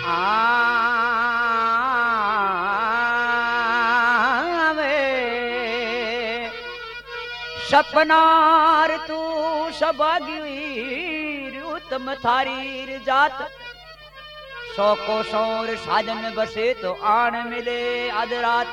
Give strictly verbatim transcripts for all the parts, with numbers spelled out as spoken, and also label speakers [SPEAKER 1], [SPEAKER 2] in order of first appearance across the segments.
[SPEAKER 1] सपनार तू सभागी उत्तम थारी जात सौ को सौर साजन बसे तो आन मिले आध रात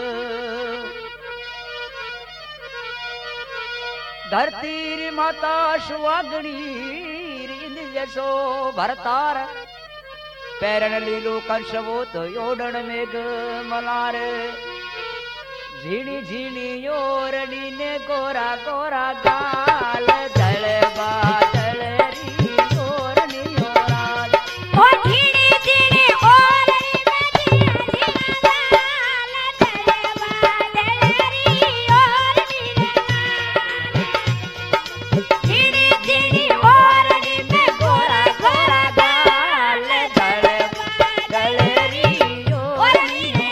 [SPEAKER 1] धरती माता सुहागणी इंद जसो भरतार पैरण लीलो कंसवो तो योडन मेघ मलार झीणी झीणी योरनी ने गोरा गोरा गाल जलवा जलरी योरनी योराल
[SPEAKER 2] ओ झीणी झीणी ओरनी में झीणा झीणा गाल जलवा जलरी योरनी झीणी झीणी ओरनी में गोरा गोरा गाल जलवा जलरी योरनी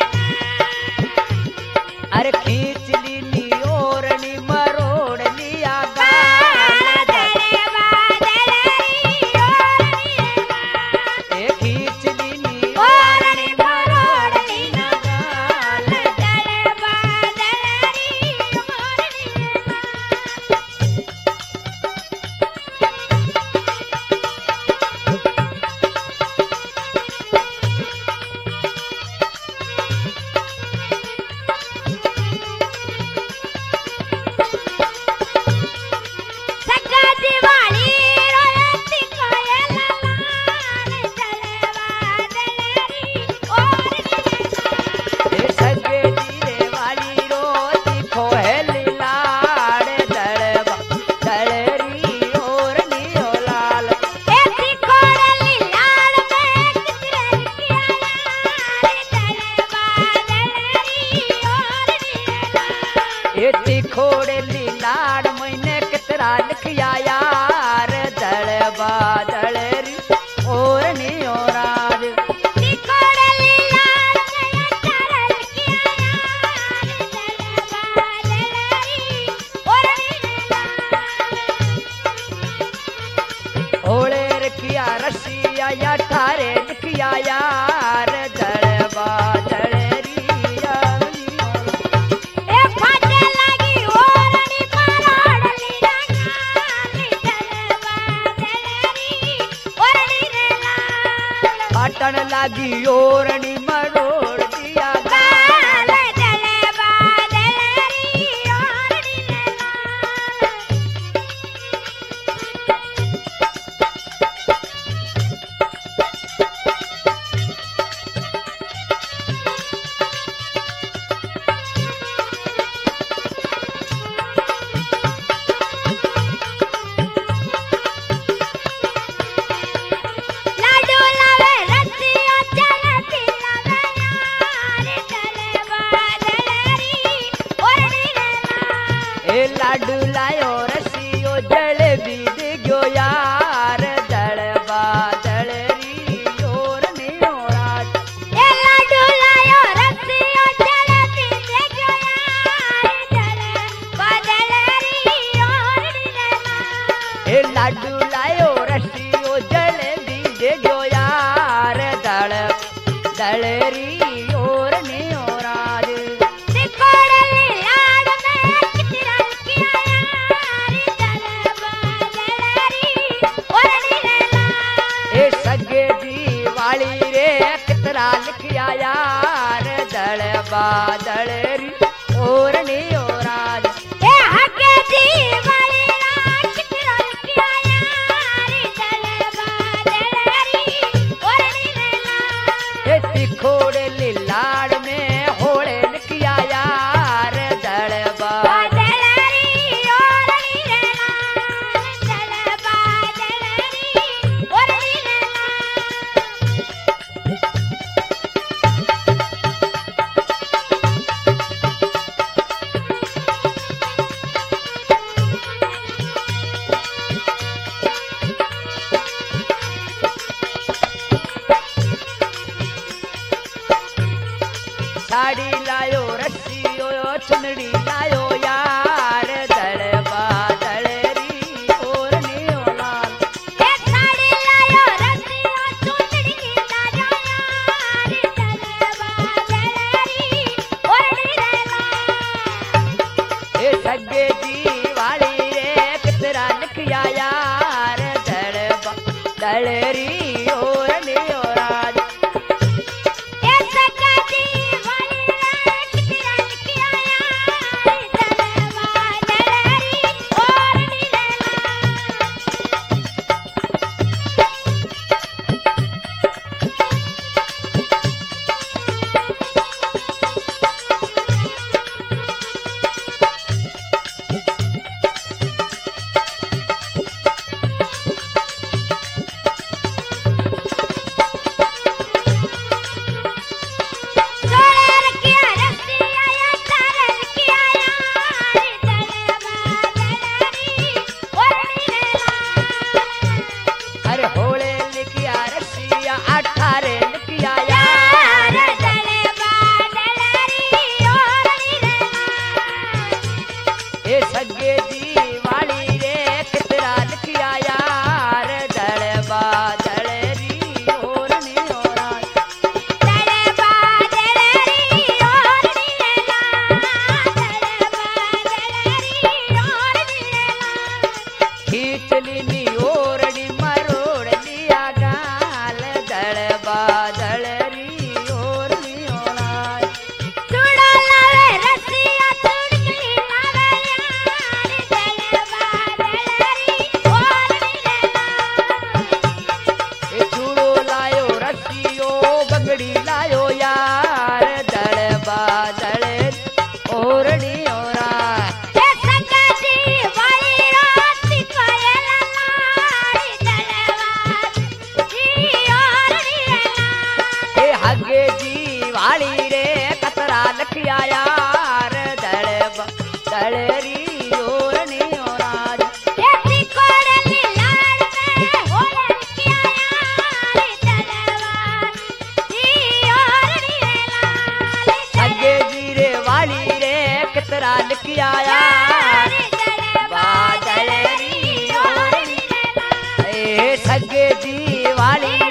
[SPEAKER 1] अरे खींच ली नी ओरनी मरोड़ लिया गाल
[SPEAKER 2] जलवा जलरी योरनी
[SPEAKER 1] ए खींच ली नी
[SPEAKER 2] ओरनी मरोड़ लिया गाल जलवा जलरी योरनी सगा दिवाली रोयती कोयल लाल जलवा जलरी ओरनी
[SPEAKER 1] ए सगे जीरे वाली रोती खोहली लाड़ जलवा जलरी ओरनी ओ लाल
[SPEAKER 2] ऐसी कोरली लाड़ में कितरे किया यार जलवा जलरी ओरनी
[SPEAKER 1] एती खोड़ली लाड़ मैंने कितरा लिखिया यार जलवा जलरी ओरनी ओ राज
[SPEAKER 2] ती कोरली लाड़ में चरल किया यार जलवा जलरी ओरनी
[SPEAKER 1] ओले रखिया रसिया या ठारे लिखिया यार जलवा जलरी ओरनी ओ राज।
[SPEAKER 2] ए फाटे लगी ओरनी मरोड़ली रंगाली जलवा जलरी ओरनी रे लाल
[SPEAKER 1] पाटन लागी ओरनी मरोड़ दिया
[SPEAKER 2] गाल जलवा जलरी ओरनी रे लाल लाडू लावे रसिया जलती लावे यार जलवा जलरी ओरनी रे लाल
[SPEAKER 1] ए लाडू लायो रसियो जलेबी दे गयो यार जलवा जलरी ओरनी ओ राज
[SPEAKER 2] ए लाडू लायो रसिया जलती देखो यार जलवा जलरी ओरनी रे लाल
[SPEAKER 1] ए लाडू लायो रसियो जलेबी दे गयो यार दल दलरी ओरनी ओ राज
[SPEAKER 2] ती कोरली लाड़ में कितरा किया यार जलवा जलरी ओरनी रे लाल
[SPEAKER 1] ए सगे दीवाली रे कितरा लिखिया यार दलवा दलरी ओरनी ओ राज
[SPEAKER 2] ए हके दीवाली रा कितरा किया यार
[SPEAKER 1] सगे जी वाली रे कितरा लिखिया यार दड़ दड़री और राज
[SPEAKER 2] ए सगा जी वाली रे कितरा लिखिया यार दड़वा दड़री और
[SPEAKER 1] अरे होले लिखिया रसिया अठारे लिखिया यार ए सगे जी वाली रे कितरा लिखिया यार दड़बा दड़री और नियोरा खींचली नी ओरड़ी मरोड़ लिया गाल दड़बा दड़री और नियोरा ए चूड़ो लायो रसियो बगड़ी लायो यार दड़बा दड़े ओरड़ी ओरा ए हगे जी वाली रे कतरा लखिया यार दड़बा दड़री और नियोराज हगे जी रे वाली रे कतरा लखिया यार बादलरी और ए सगे जी वाली